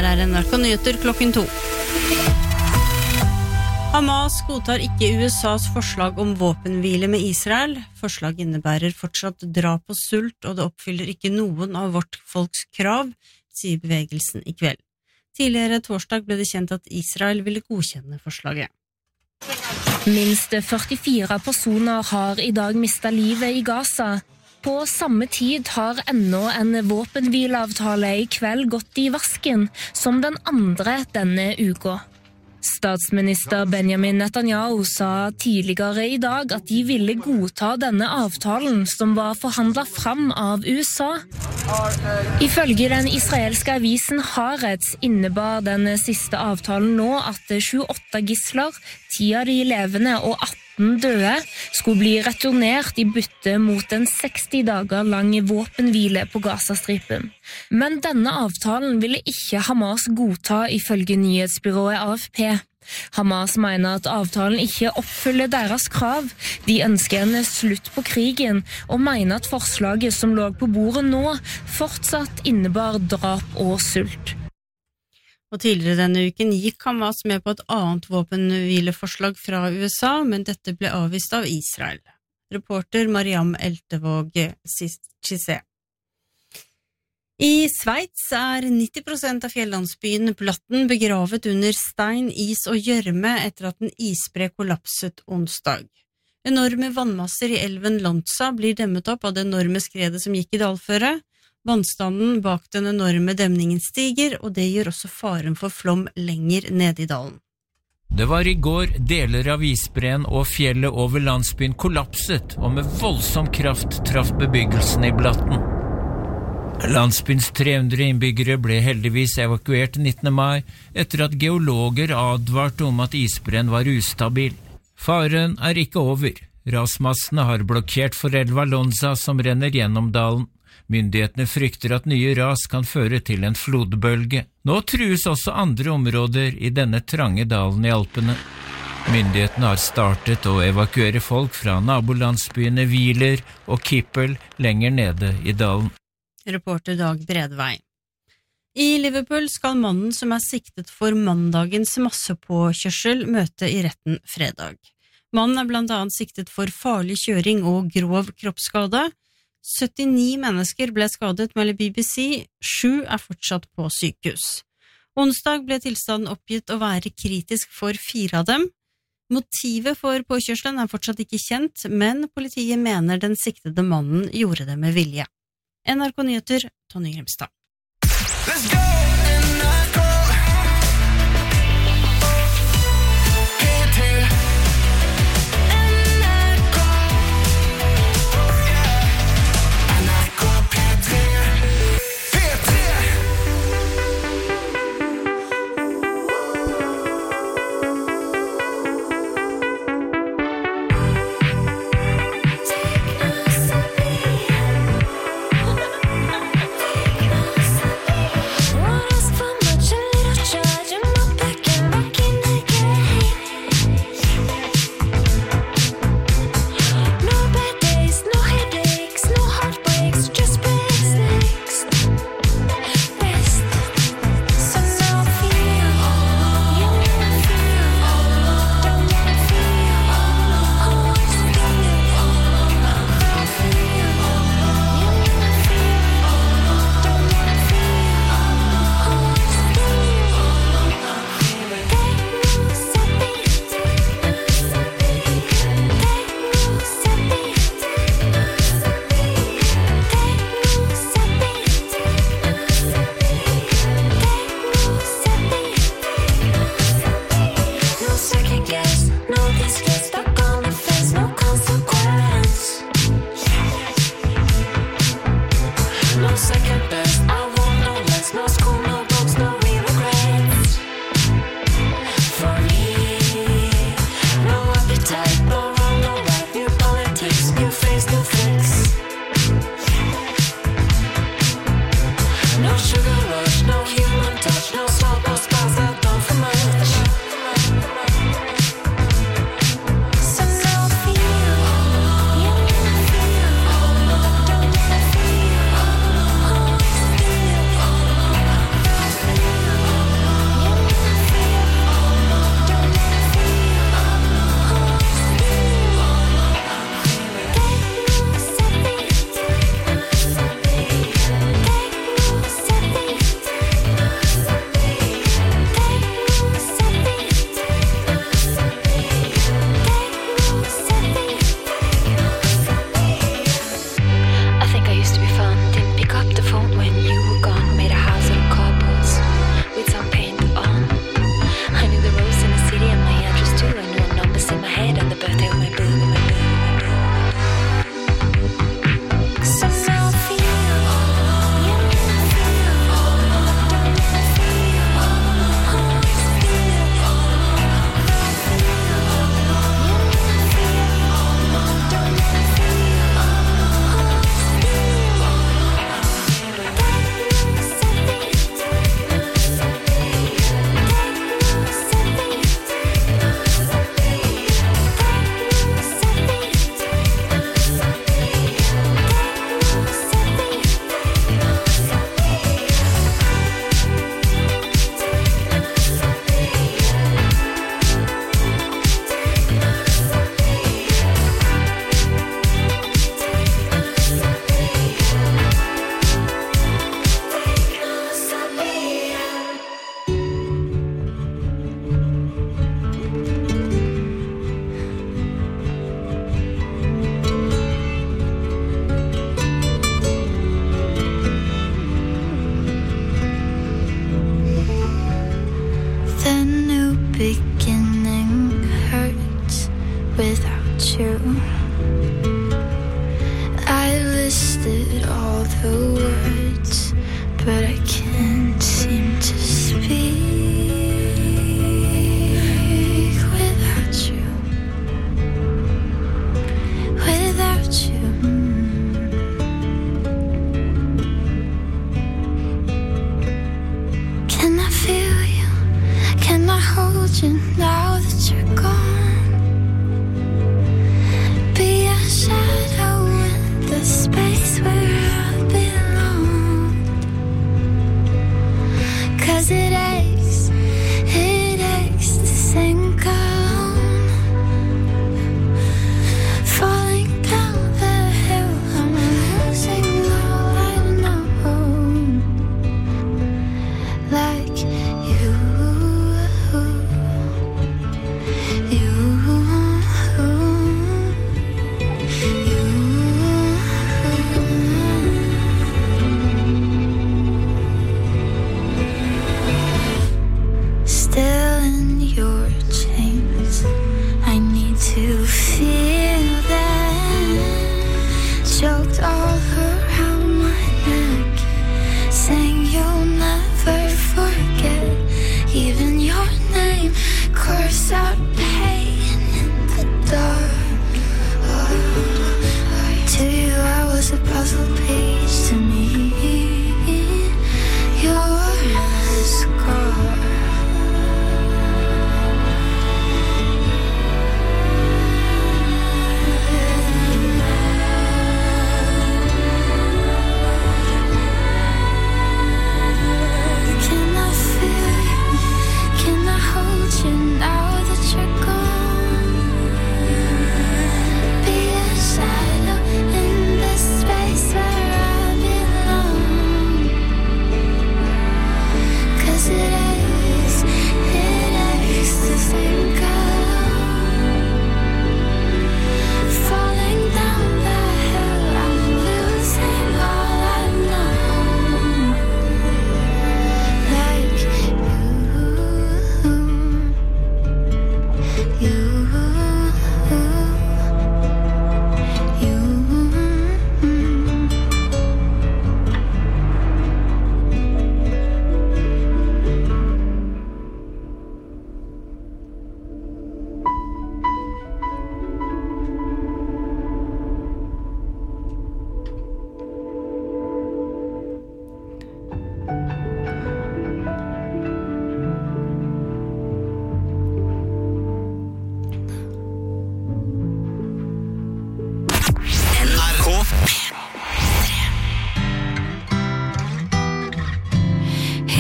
Her NRK Nyheter klokken 2. Hamas godtar ikke USAs forslag om våpenhvile med Israel. Forslaget innebærer fortsatt drap og sult, og det oppfyller ikke noen av vårt folks krav, sier bevegelsen i kveld. Tidligere torsdag ble det kjent at Israel ville godkjenne forslaget. Minst 44 personer har i dag mistet livet i Gaza. På samme tid har enda en våpenhvileavtale i kveld gått i vasken, som den andre denne uka. Statsminister Benjamin Netanyahu sa tidligere i dag at de ville godta denne avtalen som var forhandlet fram av USA. Ifølge den israelske avisen Haaretz innebar den siste avtalen nå at 28 gisler, 10 av de levende og 18 døde, skulle bli returnert i bytte mot en 60 dager lang våpenhvile på Gazastripen. Men denne avtalen ville ikke Hamas godta ifølge nyhetsbyrået AFP. Hamas mener at avtalen ikke oppfyller deres krav. De ønsker en slutt på krigen, og mener at forslaget som lå på bordet nå fortsatt innebar drap og sult. Og tidligere denne uken gikk Hamas med på et annet våpenhvileforslag fra USA, men dette ble avvist av Israel. Reporter Mariam Eltevåg Chissé. I Sveits 90% av fjellandsbyen Platten begravet under stein, is og gjørme etter at en isbre kollapset onsdag. Enorme vannmasser i elven Lonza blir demmet opp av det enorme skredet som gikk i dalføret. Vannstanden bak den enorme demningen stiger, og det gjør også faren for flom lenger ned i dalen. Det var i går deler av isbreen og fjellet over landsbyen kollapset og med voldsom kraft traff bebyggelsen i Blatten. Landsbyens 300 innbyggere ble heldigvis evakuert 19. mai etter at geologer advarte om at isbreen var ustabil. Faren ikke over. Rasmassene har blokkert for elva Lonza som renner gjennom dalen. Myndighetene frykter at nye ras kan føre til en flodbølge. Nå trues også andre områder i denne trange dalen i Alpene. Myndighetene har startet å evakuere folk fra nabolandsbyene Wieler og Kippel lenger nede i dalen. Reporter Dag Bredvei. I Liverpool skal mannen som siktet for mandagens massepåkjørsel møte i retten fredag. Mannen blant annet siktet for farlig kjøring og grov kroppsskade. 79 mennesker ble skadet, melder BBC, 7 fortsatt på sykehus. Onsdag ble tilstanden oppgitt å være kritisk for 4 av dem. Motivet for påkjørselen fortsatt ikke kjent, men politiet mener den siktede mannen gjorde det med vilje. NRK Nyheter, Tonje Grimstad. Let's go! Whoa.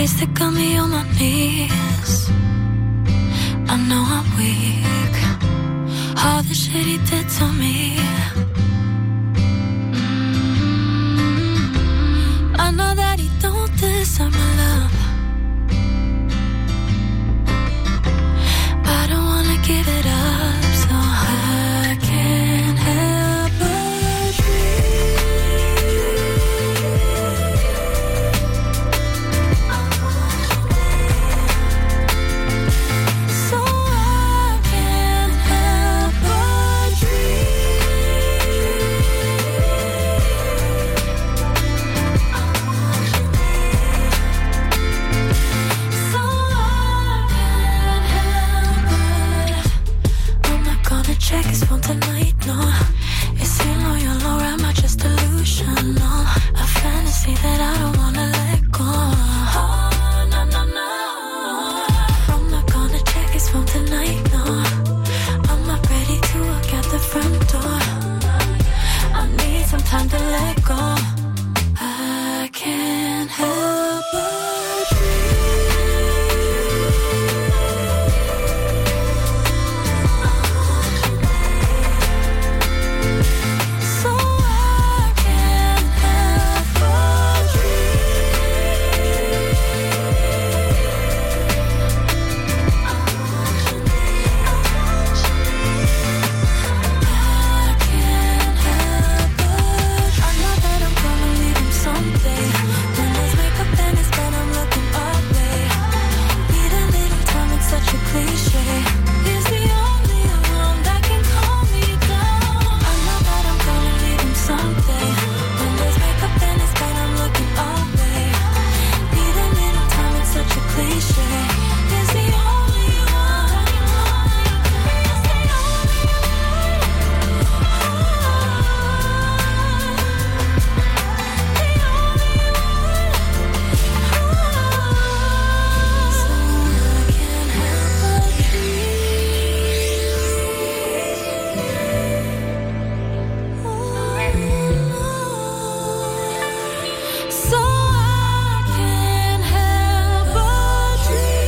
ways that got me on my knees. I know I'm weak. All the shit he did to me. I know that he don't deserve my love. I don't wanna give it up, so I can't help but so I can't help but so I can't help but I'm not gonna check his phone tonight, no. Is he loyal or am I just delusional? A fantasy that I don't wanna let go. Oh, no, no, no. I'm not gonna check his phone tonight, no. I'm not ready to walk out the front door. I need some time to let go. I can't help but so I can't help but I know that I'm gonna leave him someday. When his wake up in his bed, I'm looking away. Need a little time, it's such a cliche. He's the only one that can calm me down. I know that I'm gonna leave him someday. When his wake up in his bed, I'm looking away. Need a little time, it's such a cliche. He's the only one. He's the only so I can't help but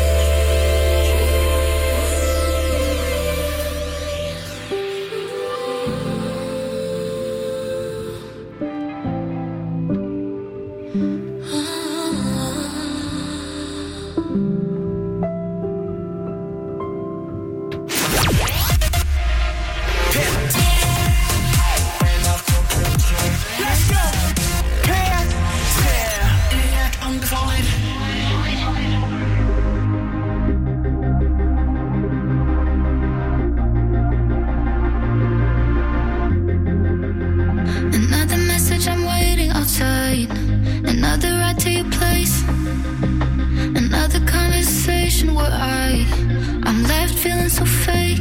another message, I'm waiting outside. Another ride to your place. Another conversation where I'm left feeling so fake.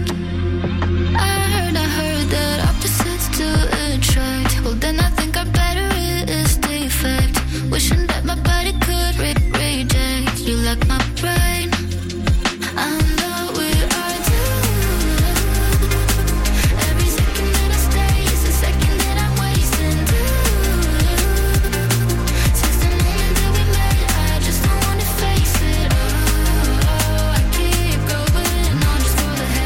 I heard that opposites do attract. Well, then I think I better resist the effect. Wishing that my body could reject you like my brain. I know we are doomed. Every second that I stay is a second that I'm wasting. Since the moment that we met, I just don't wanna face it. Oh, I keep going on just for the hell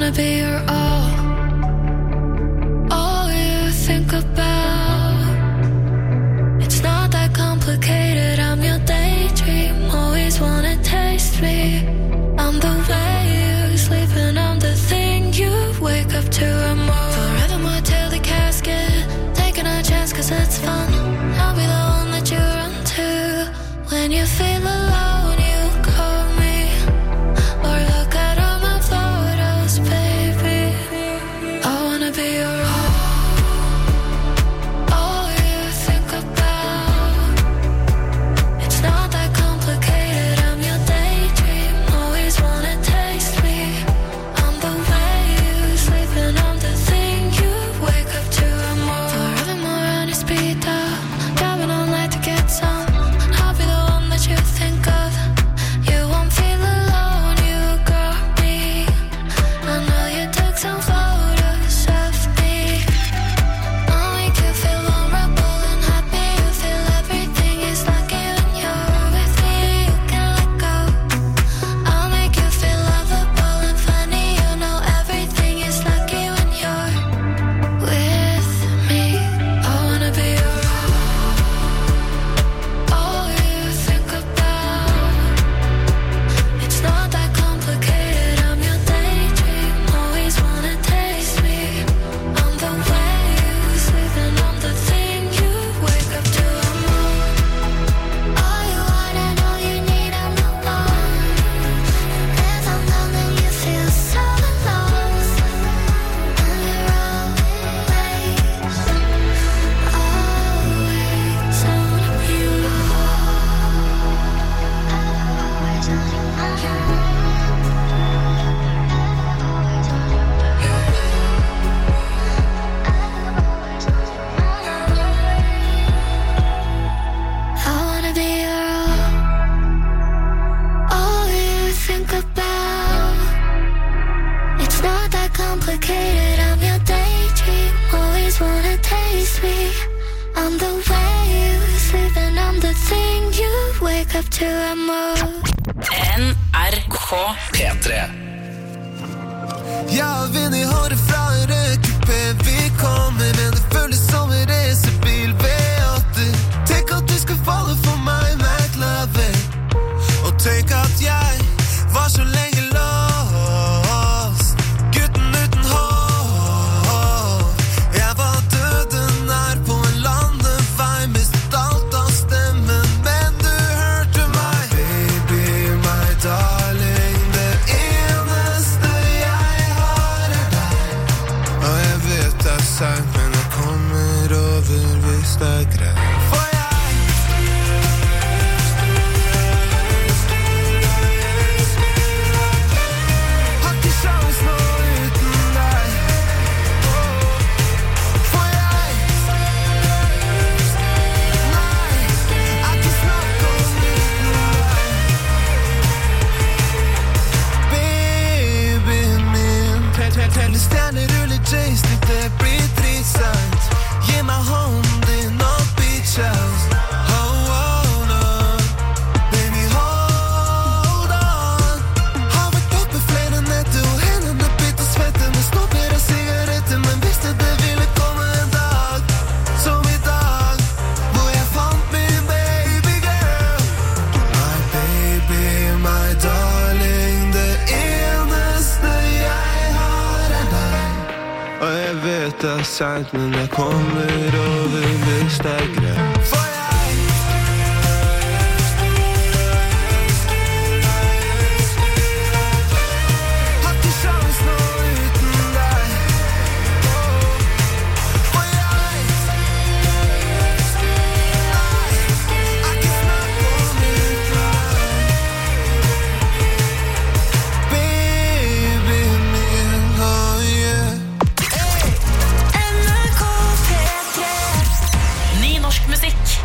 wanna be your all you think about. It's not that complicated, I'm your daydream. Always wanna taste me. I'm the way you sleep and I'm the thing you wake up to. I'm more forevermore till the casket. Taking a chance cause it's fun. I'll be the one that you run to when you feel alone. You call me or look at all my photos, baby. I wanna be your all you think about. It's not that complicated, I'm your daydream. Always wanna taste me. I'm the way you sleep and I'm the thing you wake up to. I'm more forevermore on your speed dial. Driving all night to get some. I'll be the one that you think of. You won't feel alone, you got me. I know you took some photos of me. I'll make you feel vulnerable and happy. You feel everything is lucky when you're with me. You can let go. I'll make you feel lovable and funny. You know everything is lucky when you're with me. I wanna be your all you think about. It's not that complicated, I'm your daydream. Always wanna taste me. I'm the way you sleep and I'm the thing you wake up to. I'm all you want and all you need. I'm the one. If I'm alone then you feel so alone. And you're always on you. I wanna be your all you think about. It's not that complicated, I'm your daydream. Always wanna taste me. I'm the way you sleep and I'm the thing you wake up to. I'm more NRK P3. Jeg har vind i håret fra en rødkupé. Vi kommer, men det føles som en racerbil V8. Tenk at du skal falle for meg, McLaren. Og tenk at jeg var så lenge lost. Gutten uten hår. Jeg var døden nær på en landevei. Mistet alt av stemmen, men du hørte meg. Baby, my darling, det eneste jeg har er deg. Og jeg vet det er sent, men jeg kommer over hvis det er greit. For jeg har ikke sjans nå uten deg. For jeg nei, er ikke snakk om uten deg. Babyen min, telle stjerner, rulle joystick, det blir dritseint. Gi meg hånden din og beach house. Hold on, baby, hold on. Har vært oppe flere netter og hendene bitter svette med snopper og sigaretter, men visste det ville komme en dag som i dag, hvor jeg fant min baby girl. My baby, my darling, det eneste jeg har er deg. Og jeg vet det er sent, men jeg kommer over hvis det er greit. For jeg har ikke sjans nå uten deg. For jeg nei, er ikke snakk om uten deg. Babyen min, oh yeah. Ny norsk musikk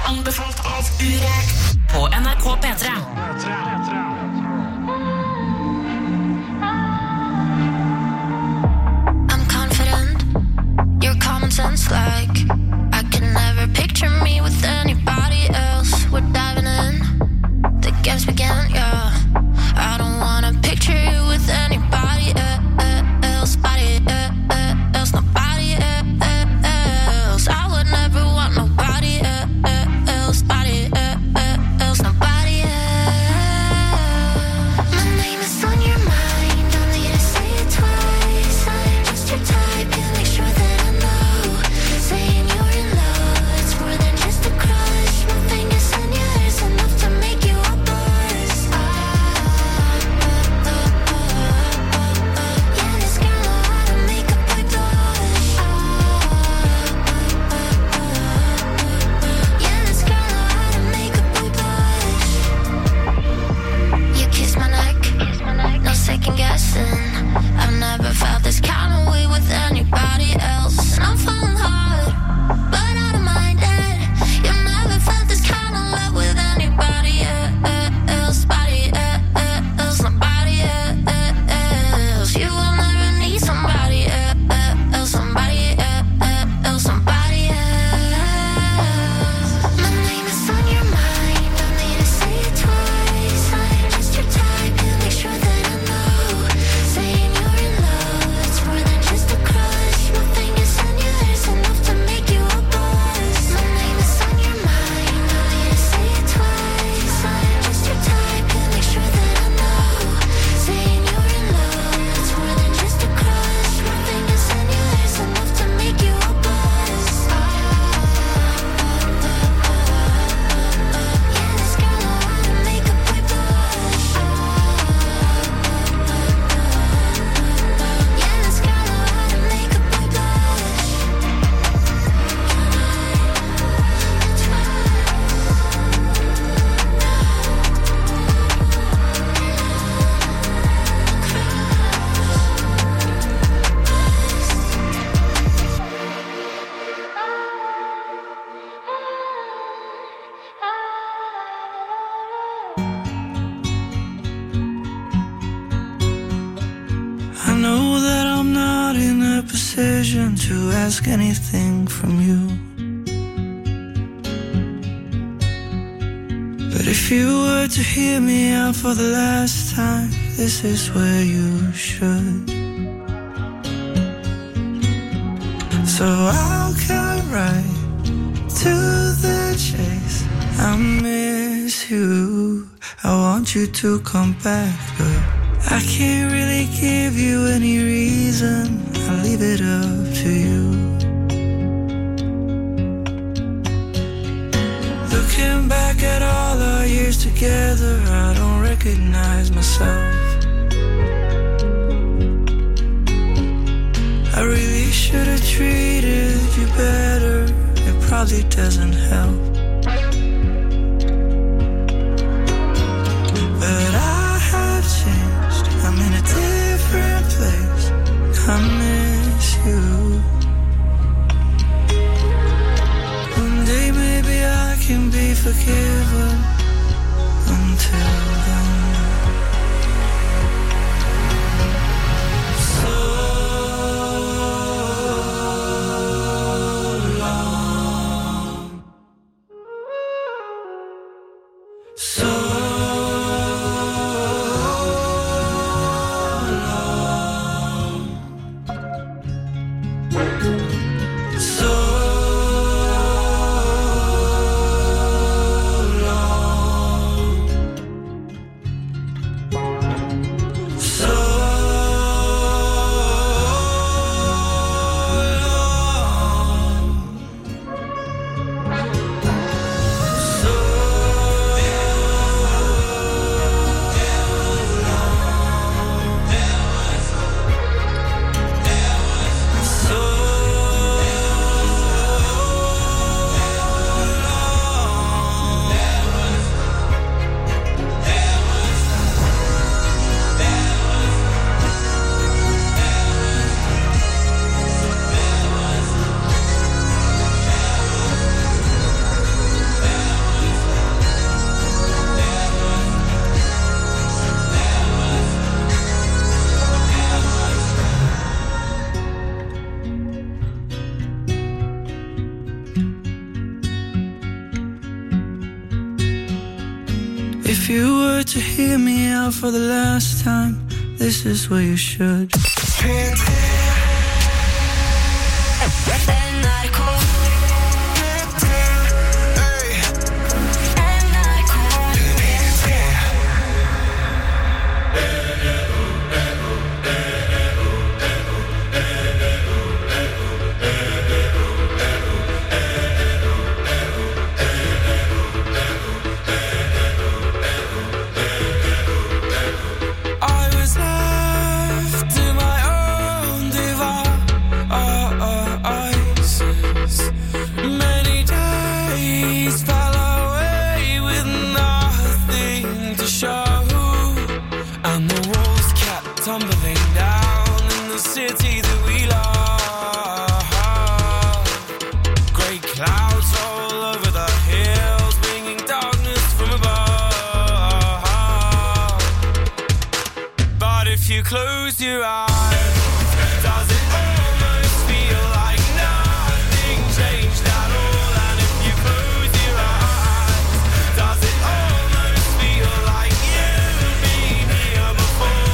decision to ask anything from you. But if you were to hear me out for the last time, this is where you should. So I'll cut right to the chase. I miss you, I want you to come back, but I can't really give you any reason. I'll leave it up to you. Looking back at all our years together, I don't recognize myself. I really should have treated you better. It probably doesn't help. But I have changed, I'm in a different place. I miss you. One day maybe I can be forgiven. Until then, so long, so if you were to hear me out for the last time, this is where you should. Tumbling down in the city that we love. Grey clouds all over the hills, bringing darkness from above. But if you close your eyes, does it almost feel like nothing changed at all? And if you close your eyes, does it almost feel like you've been here before?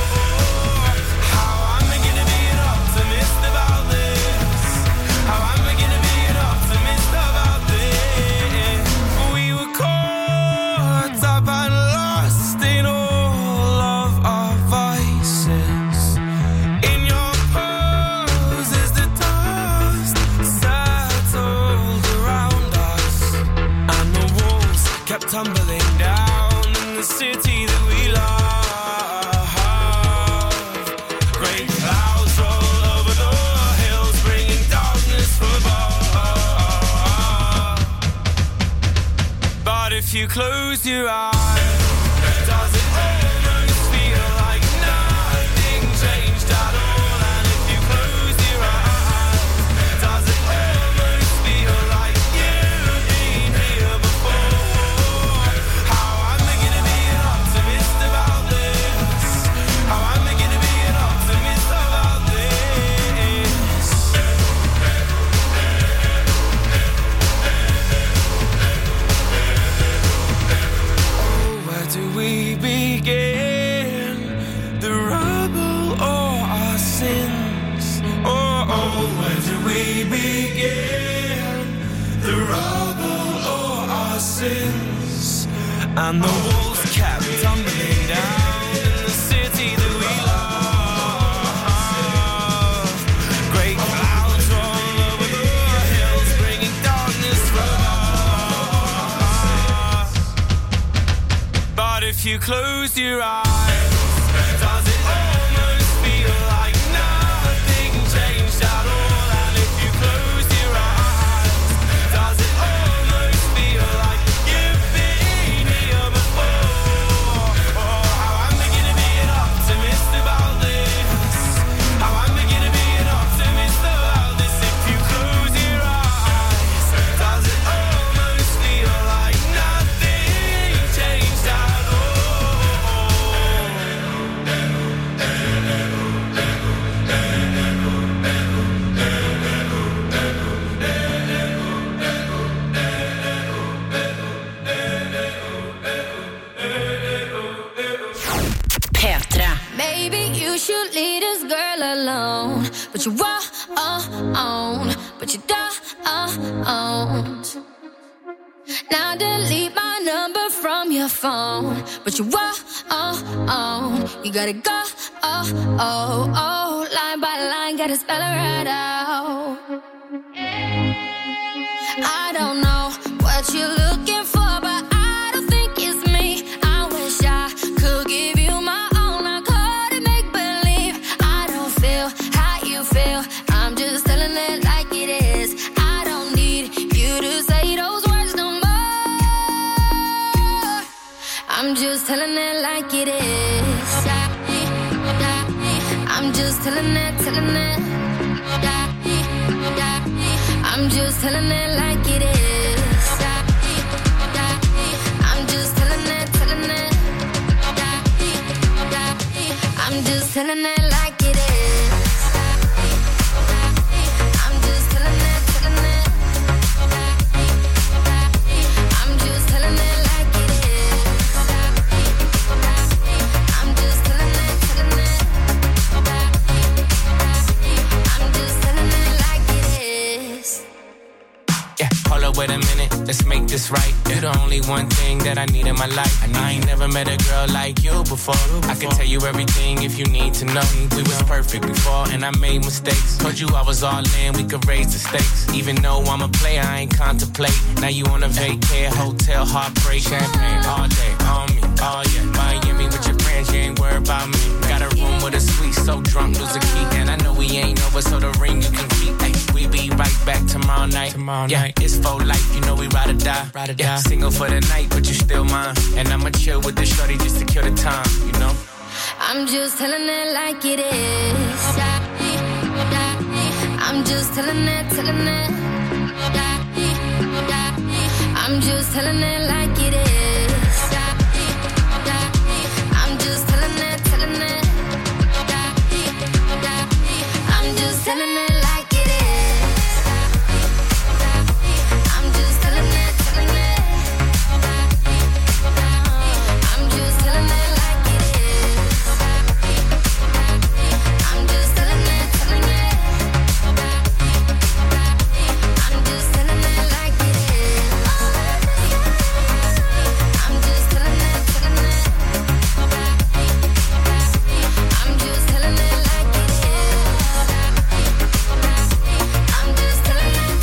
Tumbling down in the city that we love. Great clouds roll over the hills, bringing darkness from above. But if you close your eyes, does it almost feel like nothing changed at all? And if you close your eyes, does it almost feel like you've been here before? How am I gonna be an optimist about this? where do we begin? The rubble or our sins? And the walls kept tumbling down in the city that we love. Great clouds roll over the hills, bringing darkness from us. But if you close your eyes, does it almost feel like nothing changed at all? And if you close your eyes, does it almost feel like you've been here before? Oh, how I'm beginning to be an optimist about this. How I'm beginning to be an optimist about this. If you close your eyes, does it almost feel like nothing changed at all? P3. Maybe you should leave this girl alone, but you won't, but you don't. Now delete my number from your phone, but you won't. You gotta go, line by line, gotta spell it right out. I don't know what you're looking for, but I don't think it's me. I wish I could give you my all. I couldn't make believe. I don't feel how you feel. I'm just telling it like it is. I don't need you to say those words no more. I'm just telling it like it is. I'm just telling it. I'm just telling it like it is. I'm just telling it. I'm just telling it like it is. I'm just telling it. I'm just telling it like it is. I'm just telling it. I'm just telling it like it is. Yeah, hold up, wait a minute, let's make this right. You're the only one thing that I need in my life. I ain't never met a girl like you before. I can tell you everything if you need to know. We was perfect before and I made mistakes. Told you I was all in, we could raise the stakes. Even though I'm a player, I ain't contemplate. Now you on a vacay, hotel, heartbreak. Champagne all day, on me, oh yeah. Miami with your friends, you ain't worried about me. Got a room with a suite, so drunk, lose a key. And I know we ain't over, so the ring you can keep. Ay, we be right back tomorrow night. Yeah, it's for life, you know we ride or die. Yeah, single for the night, but you still mine. And I'ma chill with the shorty just to kill the time, you know? I'm just telling it like it is. I'm just telling it. I'm just telling it like it is. I'm just telling it. I'm just telling it like it is. I'm just telling it. I'm just telling it like it is. I'm just telling it. I'm just telling it like it is. I'm just telling it. I'm just telling it like it is. I'm just telling it.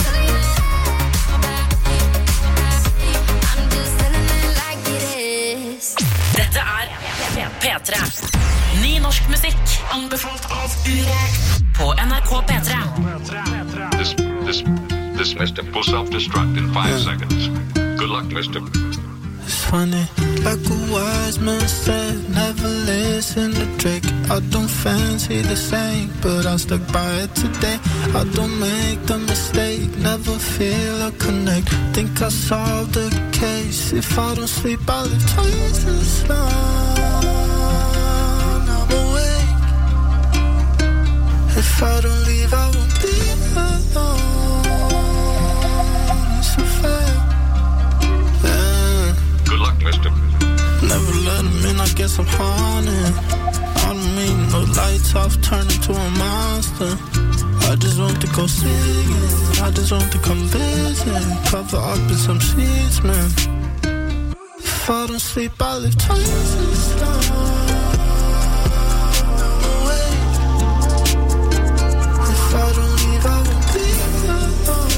I'm just telling it like it is. Dette P3. Ny norsk musikk. Anbefalt av Urek. På NRK P3. This Mr. will self-destruct in 5 seconds. Good luck, Mr. It's funny, like a wise man said, never listen to Drake. I don't fancy the same, but I stuck by it today. I don't make the mistake, never feel a connect. Think I solved the case. If I don't sleep, I live twice as long. I'm awake. If I don't leave, I won't be alone. It's a fact. Good luck, Mr. Never let him in, I guess I'm haunted. I don't mean no lights off, turn into a monster. I just just want to go singing. I just want to come visit. Cover up in some sheets, man. If I don't sleep, I live twice as long. If I don't leave, I won't be alone.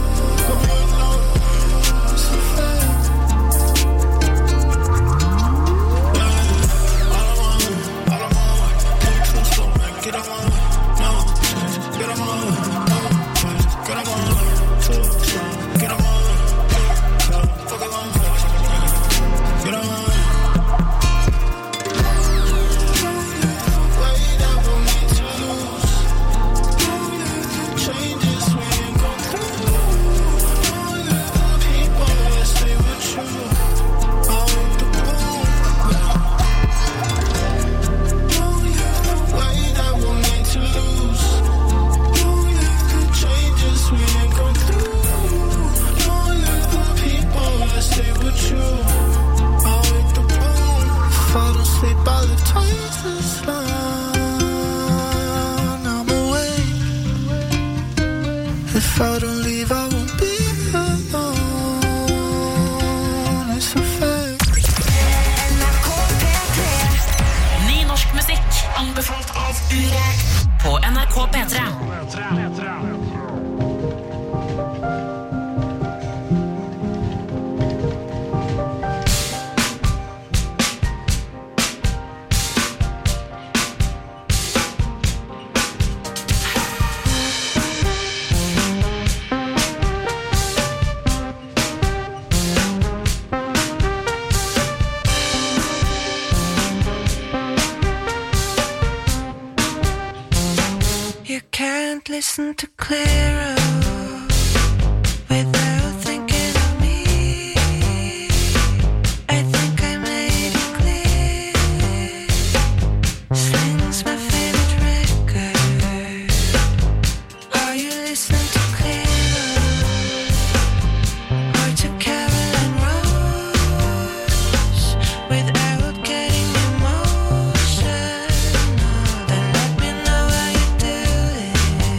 So fair. I don't want to trust them, man. Get on my way. No, get on my way. No, get on my way. Get on my way. Fuck on my way. Get on my way. If I don't leave, I won't be alone. It's a fact. Ny norsk musikk anbefalt av Urek på NRK P3. Listen to Clara without thinking of me. I think I made it clear. Sling's my favorite record. Are you listening to Clara or to Caroline Rose without getting emotional? Then let me know how you do it.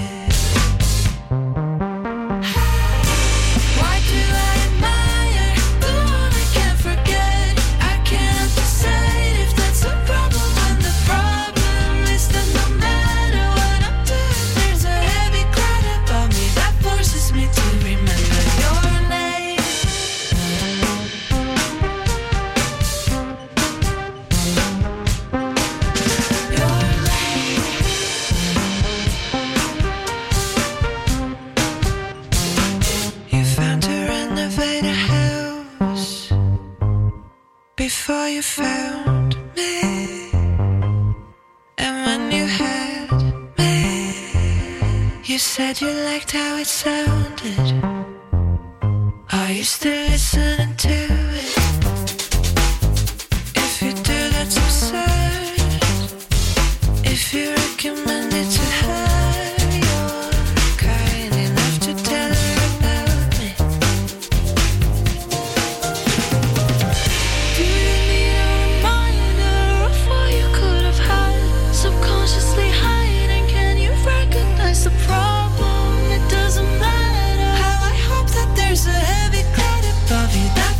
Before you found me, and when you had me, you said you liked how it sounded. Are you still listening to it? If you do, that's absurd. If you recommend it to her, you're kind enough to tell her about me. Do you need a reminder of what you could have had? Subconsciously hiding, can you recognize the problem? It doesn't matter how I hope that there's a heavy cloud above you that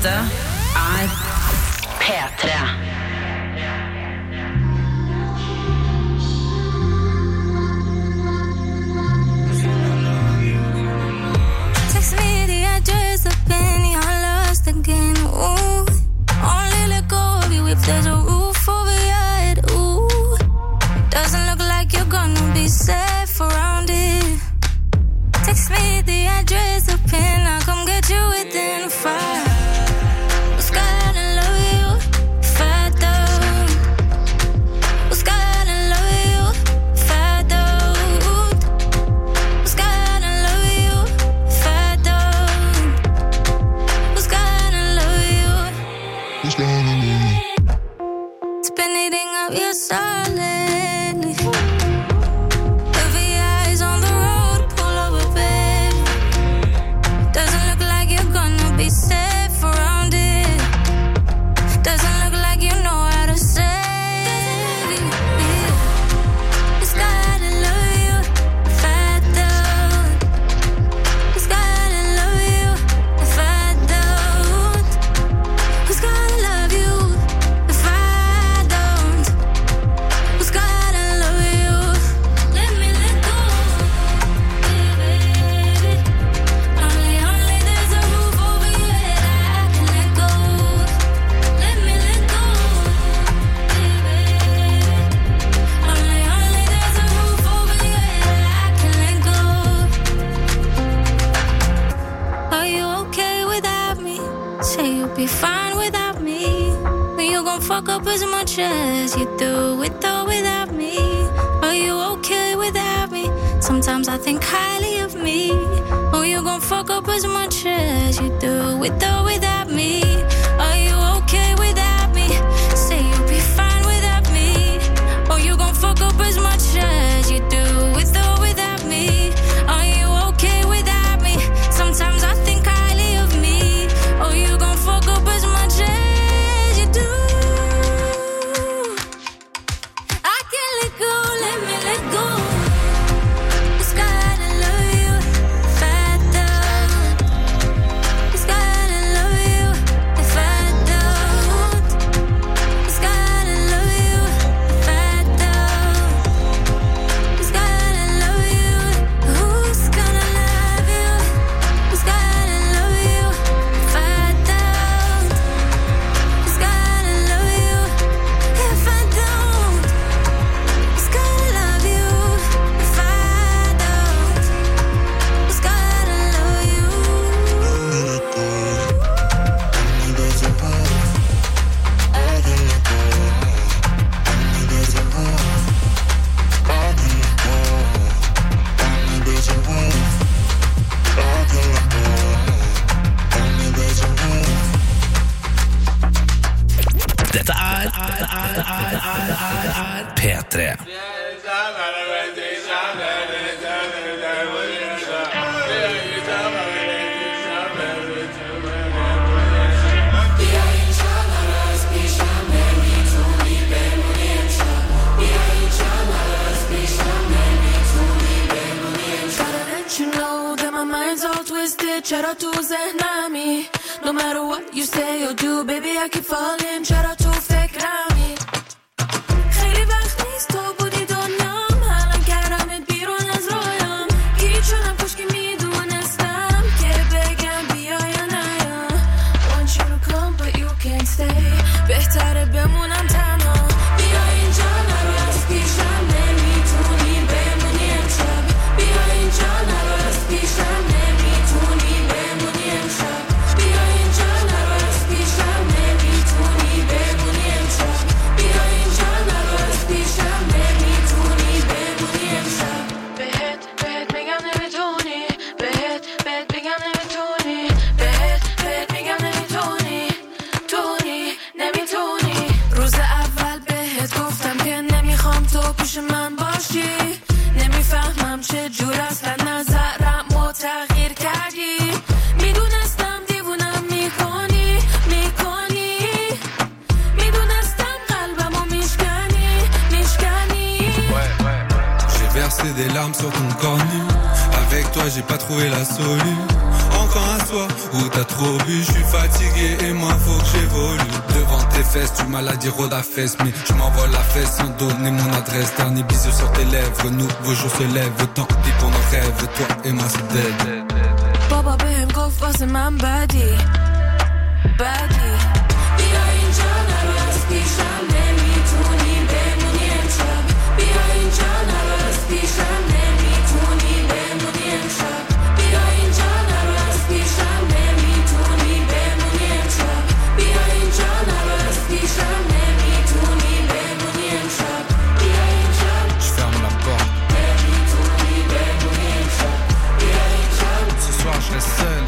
Dette er P3. Text me the address of Penny, I'm lost again. Ooh, only let go of you if there's a roof over your head. Ooh, doesn't look like you're gonna be safe around it. Text me the address of Penny, I'll come get you within a fire. Was gotta love you if I don't. Was gotta love you if I don't. Was gotta love you if I don't. Was gotta love you. Was gotta love you. It's been eating up your soul lately. Heavy eyes on the road, pull over, baby. Doesn't look like you're gonna be safe around it. Doesn't look like you know how to save it. It's gotta love you if I don't. It's gotta love you if I don't. Who's gonna love you if I don't? Who's gonna love you? Let me let go, baby. Only there's a roof over your head I can let go. Let me let go, baby. Only there's a roof over your head I can let go. Are you okay without me? Say you'll be fine without me. But you gon' fuck up as much as you do with or without me. Are you okay without me? Sometimes I think highly of me. Oh, you gon' fuck up as much as you do with or without me. Are you okay without me? Say you'll be fine without me. Oh, you gon' fuck up as much as you do with or without me. Are you okay without me? Sometimes I think highly of me. Oh, you gon' fuck up as much as you do. I can't let go, let me let go. It's gotta love you if I don't. It's gotta love you if I don't. It's gotta love you if I don't. It's gotta love you. Who's gonna love you? Who's gotta love you if I don't? Who's gotta love you if I don't? Who's gonna love you if I don't? Who's gotta love you? Dette er P3. Gotta let you know that my mind's all twisted. چرا تو ذهنمی No matter what you say or do Baby I keep falling چرا تو فکرمی خیلی وقت نیست تو بودی دنیام الان کردمت بیرون از رویام گیج شدم کاش که میدونستم که بگم بیا یا نیا Want you to come but you can't stay بهتره بمونم تنها بیا اینجا نرو از پیشم نمیتونی بمونی امشب بیا اینجا نرو از پیشم نمیتونی بمونی امشب بیا اینجا نرو از پیشم نمیتونی بمونی امشب بیا اینجا نرو از پیشم نمیتونی بمونی امشب بهت میگم نمیتونی بهت میگم نمیتونی بهت میگم نمیتونی نمیتونی روز اول بهت گفتم که نمیخوام تو پیش من باشی نمیفهمم چه جور اصلا نظرم تغییر کردی میدونستم دیوونم میکنی میدونستم قلبمو میشکنی J'ai versé des larmes sur ton corps nu Avec toi j'ai pas trouvé la solution temps à soi. Où t'as trop bu, je suis fatigué et moi faut que j'évolue. Devant tes fesses, tu m'as la dit Roda fesse. Mais je m'envole la fesse sans donner mon adresse. Dernier bisou sur tes lèvres, nouveau jour se lève. Tant pis pour nos rêves, toi et moi c'est dead. Baba benim kafası man body. Bia injana rozpiszam, mi tu niby mnie czap. Bia injana rozpiszam, mi tu niby mnie czap. Bia injana rozpiszam, mi tu niby mnie czap. Bia injana rozpiszam, mi tu niby mnie czap. Bia injana. Je ferme la porte. Ce soir je reste seul.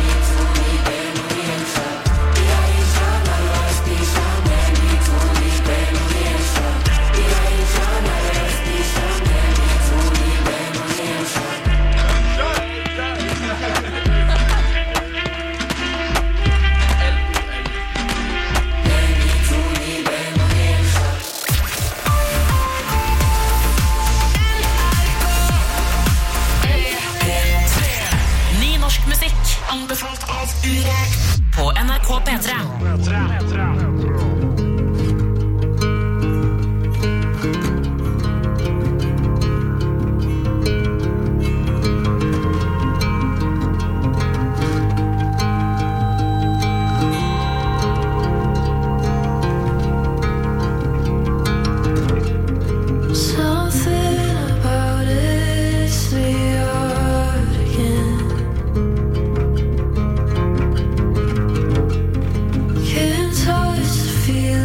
Anbefalt av Urek på NRK P3. Feel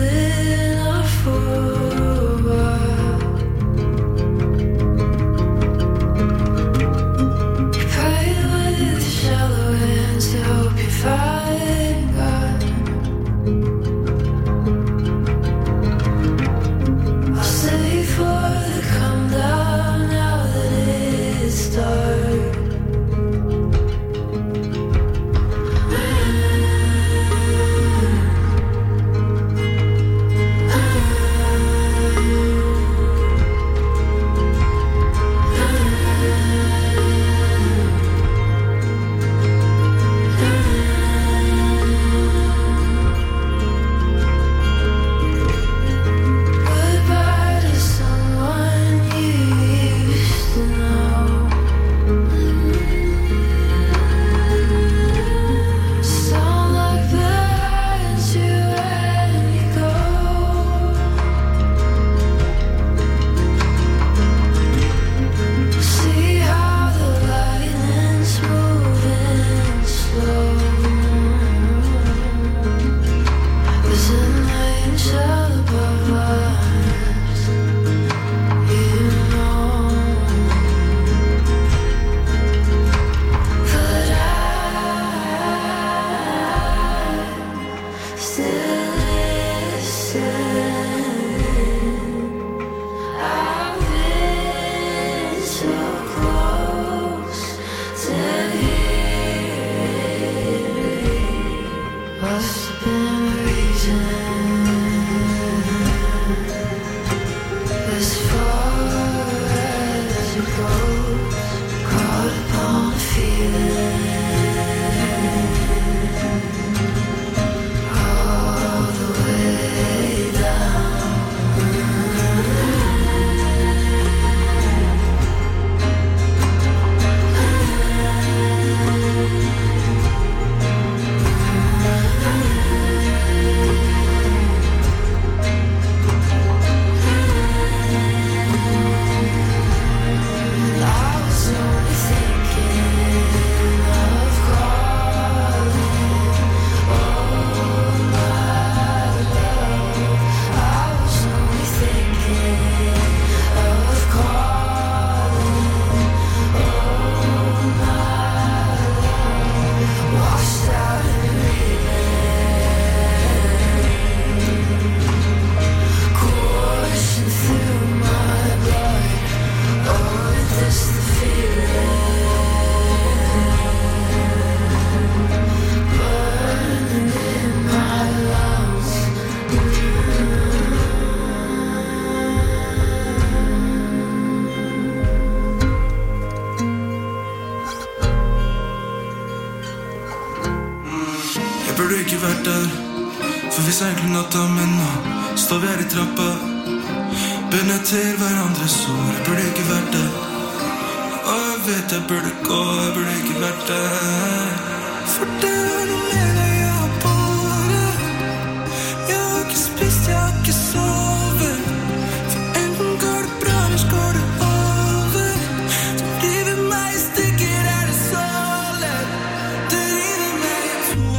burde ikke vært der, for vi seiler natta, men nå står vi her I trappa, bundet til hverandres sår. Jeg burde ikke vært der, og jeg vet jeg burde gå, jeg burde ikke vært der. For det noe mer jeg har på det. Jeg har ikke spist, jeg har ikke sovet. For enten går det bra, eller går det over. Så river meg I stykker, det så lett. Det river meg I to.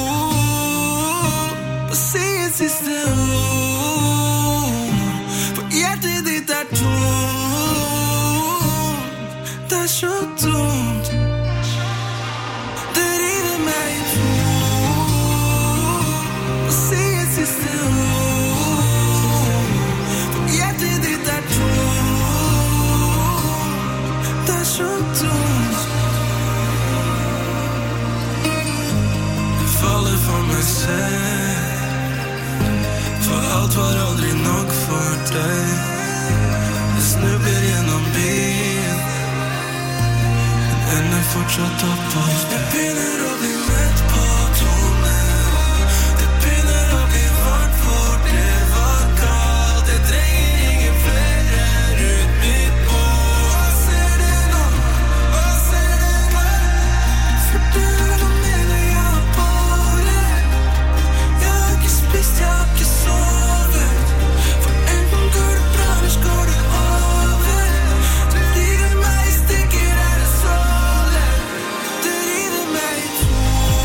Bare si et siste ord. For hjertet ditt tomt. Det så tomt. Det river meg I to. Bare si et siste ord. For hjertet ditt tomt. Det så tomt. Jeg faller for meg selv. For alt var aldri nok for deg. Jeg snubler gjennom byen, men ender fortsatt opp hos deg. Jeg begynner å bli mett på tonen. Det begynner å bli varmt, for det var kaldt. Jeg trenger ingen flere rundt mitt bord. Hva ser det nå? Hva ser det nå? For det noe mer jeg har på det. Jeg har ikke spist, jeg har ikke sovet. For enten går det bra, eller går det over. Så river meg I stykker, det så lett. Det river meg I to.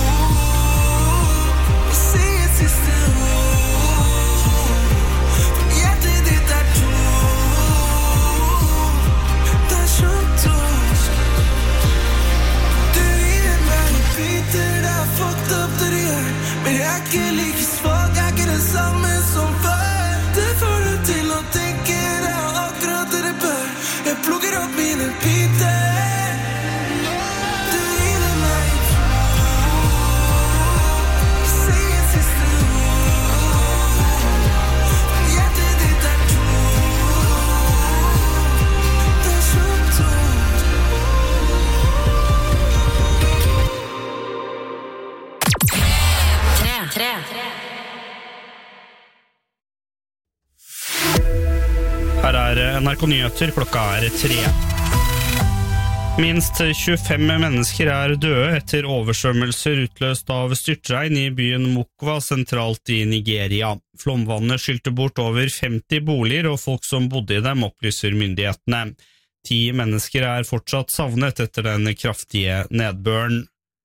Og si et siste ord. For hjertet ditt tomt. Det så tomt. Du river meg I biter, det fucked up det du gjør. Men jeg ikke like svag, jeg ikke den samme som før. Det får du til å tenke, det akkurat det det bør. Jeg plukker opp mine biter. Du river meg I to. Si et siste ord. For hjertet ditt tomt. Det så tomt. Her NRK Nyheter, klokka 3. Minst 25 mennesker døde etter oversvømmelser utløst av styrtregn I byen Mokwa sentralt I Nigeria. Flomvannet skylte bort over 50 boliger og folk som bodde I dem, opplyser myndighetene. 10 mennesker fortsatt savnet etter den kraftige nedbøren.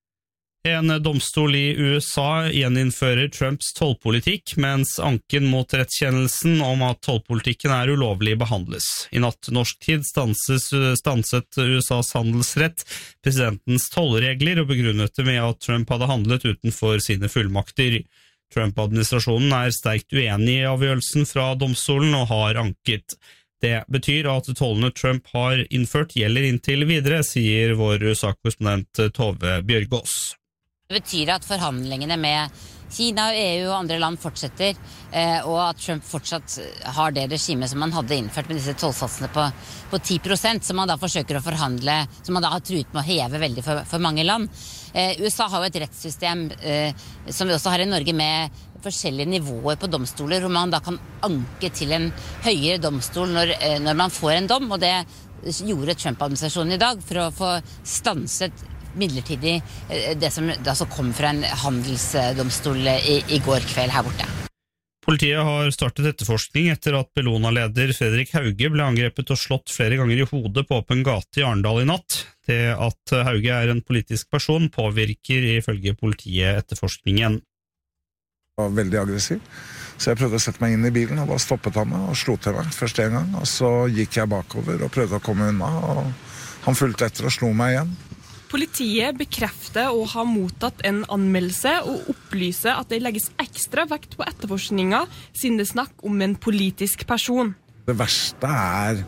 En domstol I USA gjeninnfører Trumps tollpolitikk, mens anken mot rettskjennelsen om at tollpolitikken ulovlig behandles. I natt norsk tid stanset USAs handelsrett presidentens tollregler og begrunnet det med at Trump hadde handlet utenfor sine fullmakter. Trump-administrasjonen sterkt uenig I avgjørelsen fra domstolen og har anket. Det betyr at tollene Trump har innført gjelder inntil videre, sier vår USA-korrespondent Tove Bjørgaas. Det betyr at forhandlingene med Kina og EU og andre land fortsetter, og at Trump fortsatt har det regimet som man hadde innført med disse tollsatsene på 10%, som man da forsøker å forhandle, som man da har truet med å heve veldig for mange land. USA har jo et rettssystem som vi også har I Norge med forskjellige nivåer på domstoler, hvor man da kan anke til en høyere domstol når man får en dom, og det gjorde Trump-administrasjonen I dag for å få stanset midlertidig det som altså kom fra en handelsdomstol I går kveld her borte. Politiet har startet etterforskning etter at Bellona-leder Fredrik Hauge ble angrepet og slått flere ganger I hodet på åpen gate I Arendal I natt. Det at Hauge en politisk person påvirker ifølge politiet etterforskningen. Jeg var veldig aggressiv, så jeg prøvde å sette meg inn I bilen, og da stoppet han meg og slo til meg først en gang, og så gikk jeg bakover og prøvde å komme unna, og han fulgte etter og slo meg igjen. Politiet bekrefter å ha mottatt en anmeldelse og opplyser at det legges ekstra vekt på etterforskninga siden det snakk om en politisk person. Det verste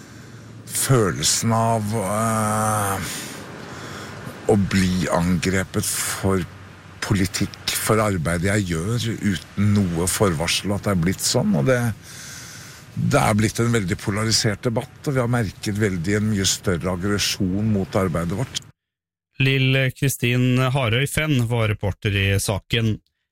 følelsen av å bli angrepet for politikk, for arbeidet jeg gjør uten noe forvarsel at det blitt sånn, og det blitt en veldig polarisert debatt, og vi har merket veldig en mye større aggresjon mot arbeidet vårt. Lill Kristin Harøy Fenn var reporter I saken.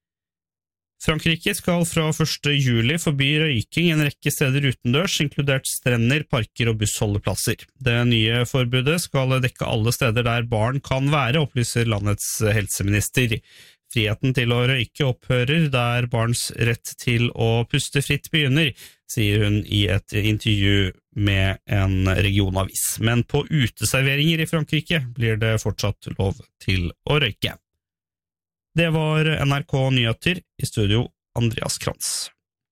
Frankrike skal fra 1. juli forby røyking en rekke steder utendørs, inkludert strender, parker og bussholdeplasser. Det nye forbudet skal dekke alle steder der barn kan være, opplyser landets helseminister. Friheten til å røyke opphører der barns rett til å puste fritt begynner, sier hun i et intervju med en regionavis. Men på uteserveringer i Frankrike blir det fortsatt lov til å røyke. Det var NRK Nyheter, i studio Andreas Krantz.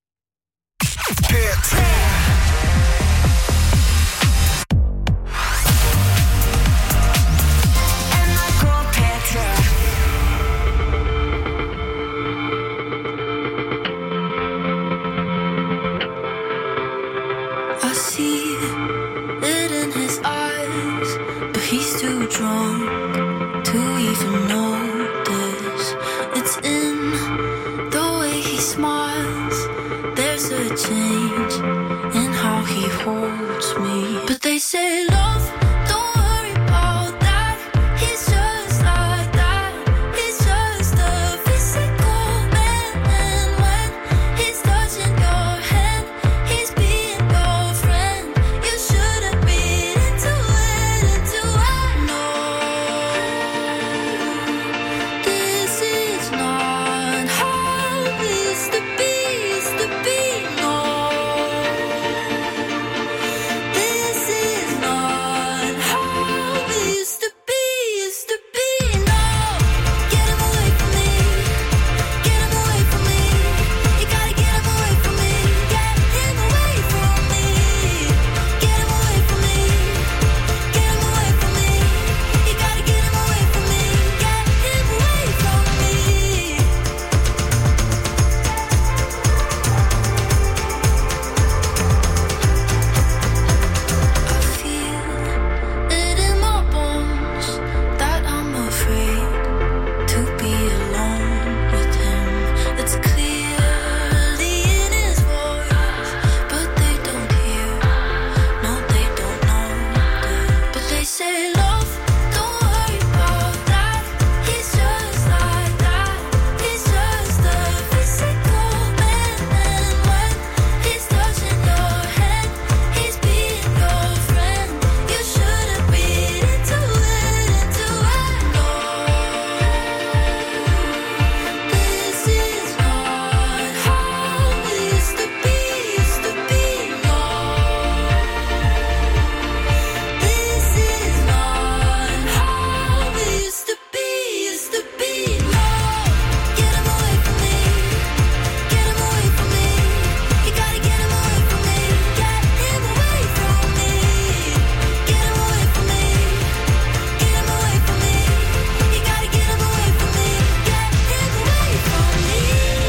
I see it in his eyes, but he's too drunk to even notice. It's in the way he smiles. There's a change in how he holds me. But they say love, don't worry about that. He's just like that. He's just a physical man. And when he's touching your hand, he's being your friend. You shouldn't be into it. No, this is not how it used to be. No, this is not how it used to be. No, get him away from me. Get him away from me. You gotta get him away from me. Get him away from me. Get him away from me. Get him away from me. You gotta get him away from me. Get him away from me. I feel it in my bones that I'm afraid to be alone with him. It's clearly in his voice, but they don't hear. No, they don't know. But they say love, don't worry about that. He's just like that. He's just a physical man. And when he's touching your hand, he's being your friend. You shouldn't be into it. No, this is not how it used to be. No, this is not how it used to be. No, get him away from me. Get him away from me. You gotta get him away from me. Get him away from me. Get him away from me. Get him away from me. You gotta get him away from me. Get him away from me.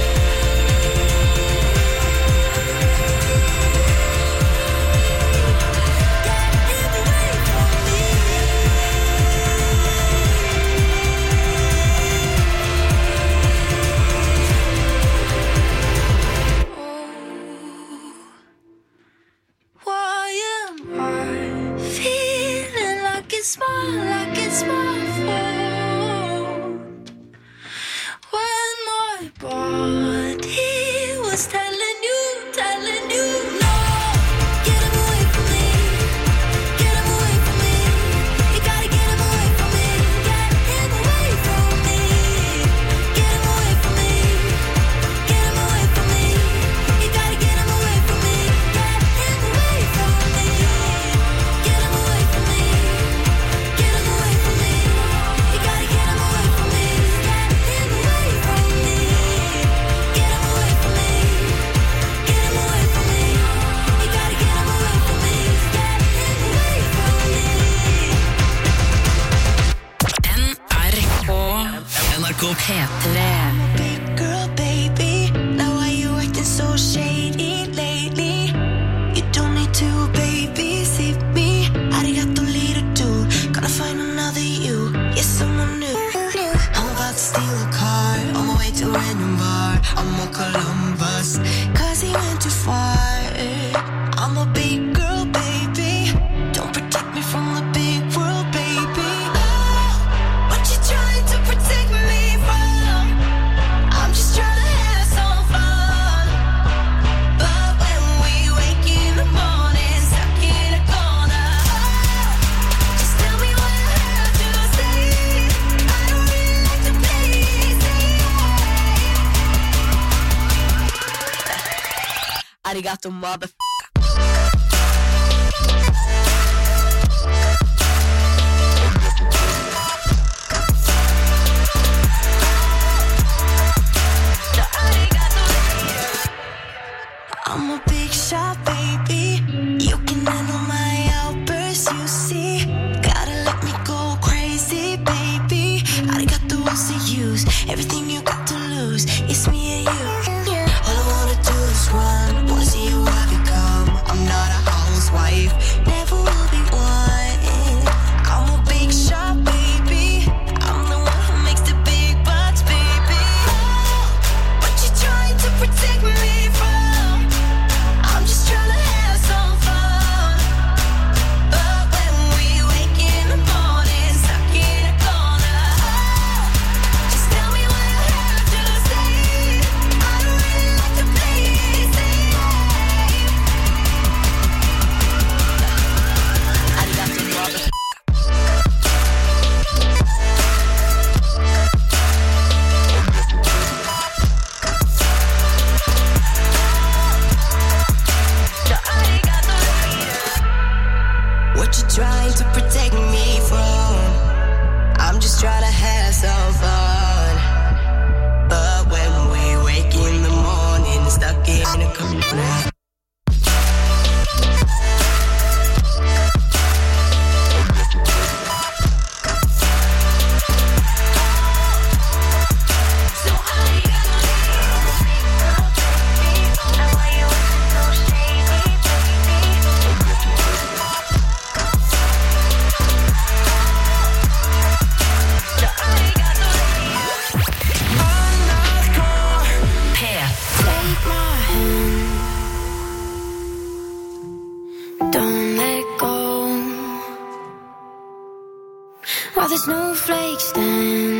Why am I feeling like it's my fault? When my body was telling you no. Get him away from me. Get him away from me. You gotta get him away from me. Get him away from me. Get him away from me. Get him away from me. You gotta get him away from me. Get him away from me. Get him away from me. Get him away from me. You gotta get him away from me. Get him away from me. Get him away from me. Get him away from me. You gotta get him away from me. Get him away from me. NRK P3. Big girl, baby. Now why you acting so shady lately? You don't need to babysit me. Arigato little dude. Gonna find another you. Yes, someone new. I'm about to steal a car on my way to a random bar. I'm on Columbus, cause he went too far. I'm a big girl, baby. Don't protect me from the big world, baby. Oh, what you trying to protect me from? I'm just trying to have some Arigato, motherfucker. I'm a big shot, baby. You can handle my outbursts, you see. Gotta let me go crazy, baby. Arigato wants to use everything you got to lose. It's me and you. All I wanna do is run. Wanna see you have it come. I'm not a housewife, never will be one. I'm a big shot, baby. I'm the one who makes the big bucks, baby. What you trying to protect me from? I'm just trying to have some fun. But when we wake in the morning, stuck in a corner, just tell me what you have to say. I don't really like to play it safe. Arigato, motherfucker. What you trying to protect me from? I'm just trying to have some fun. But when we wake in the morning, stuck in a corner. Don't let go while the snowflakes stand